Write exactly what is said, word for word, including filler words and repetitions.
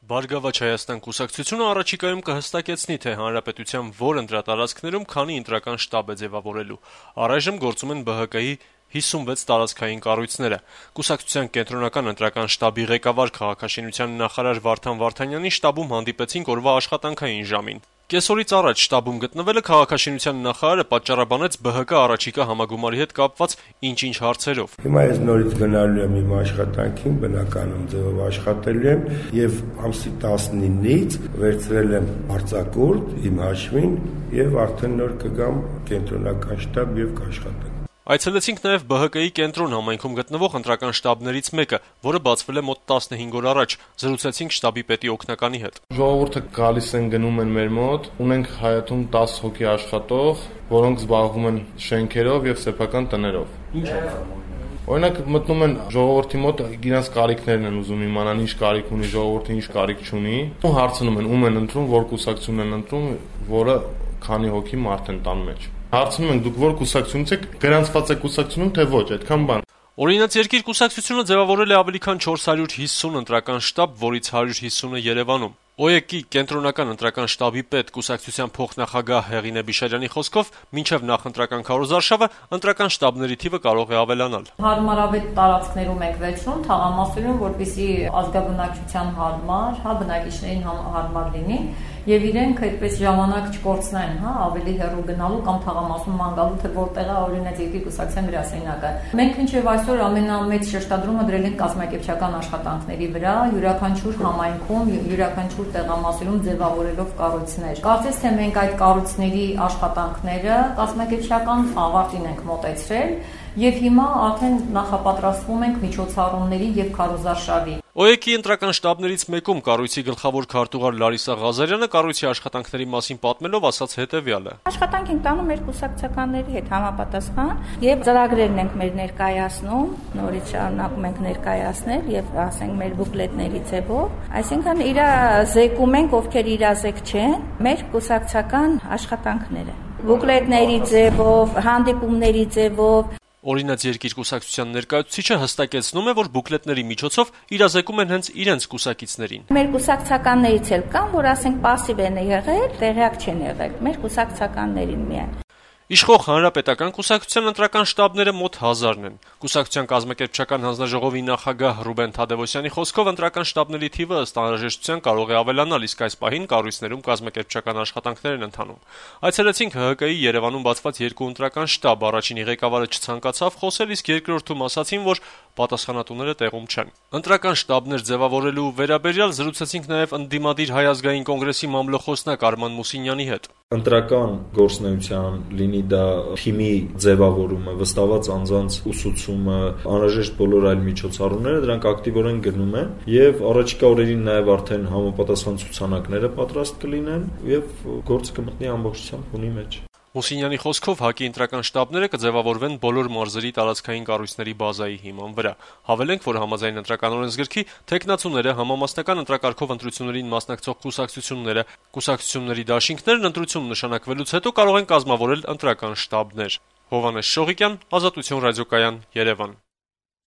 Բարգավաճ Հայաստան կուսակցությունը առաջիկայում կհստակեցնի, թե հանրապետության որ ընտրատարածքներում քանի ընտրական շտաբ է ձևավորելու։ Առայժմ գործում են Բ Հ Կ-ի հիսունվեց տարածքային կառույցները։ Կուսակցության կենտրոնական ընտրական շտաբի ղեկավար քաղաքաշինության նախարար Վարդան Վարդանյանի շտաբում հանդիպեցինք օրվա աշխատանքային ժամին։ Կեսօրից առաջ շտաբում գտնվելը քաղաքաշինության նախարարը պատճառաբանեց Բ Հ Կ առաջիկա համագումարի հետ կապված ինչ-ինչ հարցերով։ Հիմա ես նորից գնալու եմ իմ աշխատանքին, բնականon ձևով աշխատելու եմ եւ ամսի տասնինից վերցրել եմ արձակուրդ իմ հաշվին եւ արդեն նոր կգամ կենտրոնական շտաբ եւ կաշխատեմ։ Այցելեցինք նաև Բ Հ Կ-ի կենտրոն համայնքում գտնվող ընտրական շտաբներից մեկը, որը բացվել է մոտ տասնհինգ օր առաջ։ Զրուցեցինք շտաբի պետի օգնականի հետ։ Ժողովուրդը գալիս են գնում են մեր մոտ, ունենք հայաթում տասը հոգի աշխատող, որոնք զբաղվում են շենքերով եւ սեփական տներով։ Ինչ է Օրինակ մտնում են ժողովրդի մոտ, իրենց կարիքներն են ուզում իմանալ, ինչ կարիք ունի ժողովուրդը, ինչ կարիք չունի, ու հարցնում են, ում են ընտրում, որ կուսակցություն են ընտրում, որը քանի հոգի մարդ են տան մեջ։ Հարցնում են, դուք որ կուսակցությունից եք, գրանցված եք կուսակցությունում, թե ոչ, այդքան բան։ Օրինաց երկիր կուսակցությունը ձևավորել է ավելի քան չորս հարյուր հիսուն ընտրական շտաբ, որից հարյուր հիսունը Երևանում։ Օ Է Կի կենտրոնական ընտրական շտաբի պետ կուսակցության փոխնախագահ Հեղինե Բիշարյանի խոսքով, մինչև նախընտրական քարոզարշավը ընտրական շտաբների թիվը կարող է ավելանալ։ Հարմարավետ տարածքներում ենք վերցնում, թաղամասերում, որպեսզի ազգաբնակչության հարմար, հա, բնակիչներին հարմար լինի եւ իրենք այդպես ժամանակ չկորցնեն, հա, ավելի հեռու գնալու կամ թաղամասում ման գալու, թե որտեղ է օրինակ երկիր կուսակցության գրասենյակը։ Մենք մինչև այսօր ամենամեծ շեշտադրումը դրել ենք կազմակերպչական աշխատանքների վրա, յուրաքանչյուր համայնքում, յուրաքանչյուր տեղամասերում ձևավորելով կառույցներ։ Կարծես թե մենք այդ կառույցների աշխատանքները կազմակերպչական ավարտին ենք մոտեցրել եւ հիմա արդեն նախապատրաստվում ենք միջոցառումների եւ քարոզարշավի։ Օ Է Կի ընտրական շտաբներից մեկում կառույցի գլխավոր քարտուղար Լարիսա Ղազարյանը կառույցի աշխատանքների մասին պատմելով ասաց հետեւյալը. Աշխատանք ենք տանում մեր կուսակցականների հետ համապատասխան եւ ծրագրերն ենք մեր ներկայացնում, նորից շարունակում ենք ներկայացնել եւ ասենք մեր բուկլետների ձևով, այսինքն իր զեկում ենք, ովքեր իրազեկ չեն, մեր կուսակցական աշխատանքները։ Բուկլետների ձևով, հանդիպումների ձևով Օրինաց երկիր կուսակցության ներկայացուցիչը հստակեցնում է, որ բուկլետների միջոցով իրազեկում են հենց իրենց կուսակիցներին։ Մեր կուսակցականներից էլ կան, որ ասենք пассив են եղել, տեղյակ չեն եղել։ Մեր կուսակցականներին միայն։ Իշխող հանրապետական կուսակցության ընտրական շտաբները մոտ հազարն են։ Կուսակցության կազմակերպչական հանձնաժողովի նախագահ Ռուբեն Թադևոսյանի խոսքով ընտրական շտաբների թիվը ըստ անհրաժեշտության կարող է ավելանալ, իսկ այս պահին կառույցներում կազմակերպչական աշխատանքներ են ընթանում։ Այցելեցինք Հ Հ Կ-ի Երևանում բացված երկու ընտրական շտաբ, առաջինի ղեկավարը չցանկացավ խոսել, իսկ երկրորդում ասացին, որ պատասխանատուները տեղում չեն։ Ընտրական շտաբներ ձևավորելու վերաբերյալ զրուցեցինք նաև ընդդիմադիր Հայ ազգային կոնգրեսի մամլոխոսնակ Արման Մուսինյանի հետ։ Ընտրական գործնեության, լինի դա թիմի ձևավորումը, վստահված անձանց ուսուցումը, անհրաժեշտ բոլոր այլ միջոցառումները, դրանք ակտիվորեն գնում են եւ առաջիկա օրերին նաեւ արդեն համապատասխան ցուցանակները պատրաստ կլինեն եւ գործը կմտնի ամբողջությամբ հունի մեջ։ Մուսինյանի խոսքով ՀԱԿ-ի ընտրական շտաբները կձևավորվեն բոլոր մարզերի տարածքային կառույցների բազայի հիման վրա։ Հավելենք, որ համաձայն ընտրական օրենսգրքի թեկնածուները, համամասնական ընտրակարգով ընտրություններին մասնակցող կուսակցությունները, կուսակցությունների դաշինքներն ընտրություն նշանակվելուց հետո կարող են կազմավորել ընտրական շտաբներ։ Հովհաննես Շողիկյան, Ազատություն ռադիոկայան, Երևան։